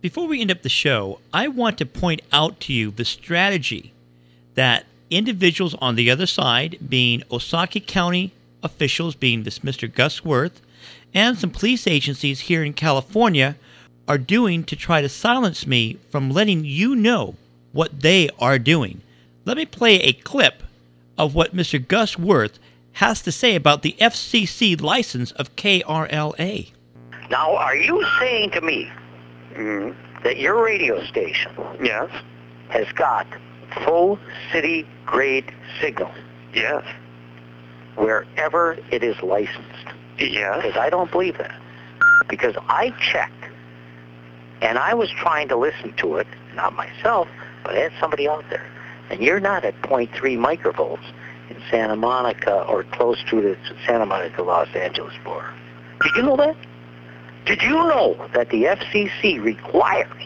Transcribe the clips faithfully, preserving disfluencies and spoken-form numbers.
Before we end up the show, I want to point out to you the strategy that individuals on the other side, being Osakie County officials, being this Mister Gus Worth, and some police agencies here in California, are doing to try to silence me from letting you know what they are doing. Let me play a clip of what Mister Gus Worth has to say about the F C C license of K R L A. Now, are you saying to me Mm-hmm. that your radio station Yes. has got full city-grade signal Yes. wherever it is licensed? Yes. Because I don't believe that. Because I checked, and I was trying to listen to it, not myself, but I had somebody out there. And you're not at point three microvolts in Santa Monica or close to the Santa Monica, Los Angeles border. Did you know that? Did you know that the F C C requires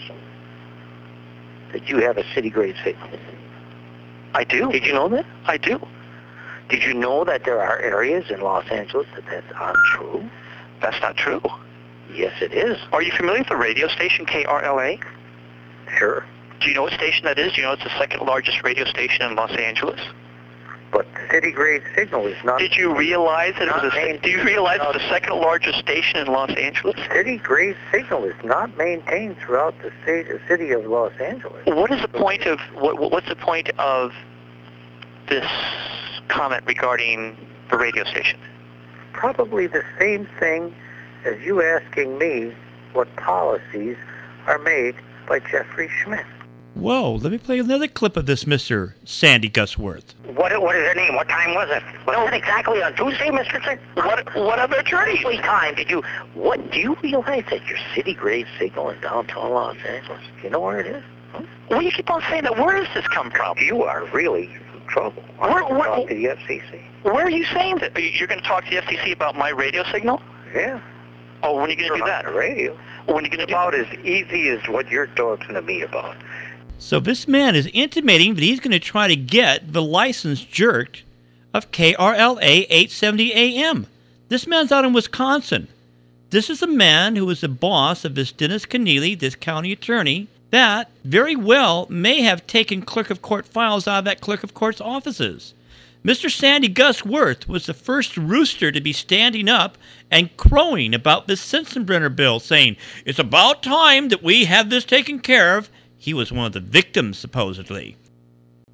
that you have a city-grade signal? I do. Did you know that? I do. Did you know that there are areas in Los Angeles that that's untrue? That's not true. Yes, it is. Are you familiar with the radio station K R L A? Sure. Do you know what station that is? Do you know it's the second largest radio station in Los Angeles? But city-grade signal is not... Did you realize that it was a, maintained- do you realize it's the second largest station in Los Angeles? City-grade signal is not maintained throughout the state, the city of Los Angeles. What is the point of what, what's the point of this comment regarding the radio station? Probably the same thing as you asking me what policies are made by Jeffrey Schmidt. Whoa, let me play another clip of this Mister Sandy Gus Worth. What, what is her name? What time was it? Was it exactly on Tuesday, Mister Singh? What what other attorney? What time did you... What, do you realize that your city-grade signal in downtown Los Angeles, do you know where it is? Huh? Well, you keep on saying that. Where does this come from? You are really in trouble. Where- I'm gonna where- talk to the F C C. Where are you saying that? You're going to talk to the F C C about my radio signal? Yeah. Oh, when are you going to do On that? the radio. When are you going to do About that? as easy as what you're talking to me about. So this man is intimating that he's going to try to get the license jerked of K R L A eight seventy A M. This man's out in Wisconsin. This is a man who is the boss of this Dennis Keneally, this county attorney, that very well may have taken clerk of court files out of that clerk of court's offices. Mister Sandy Gus Worth was the first rooster to be standing up and crowing about this Sensenbrenner bill, saying, it's about time that we have this taken care of. He was one of the victims, supposedly.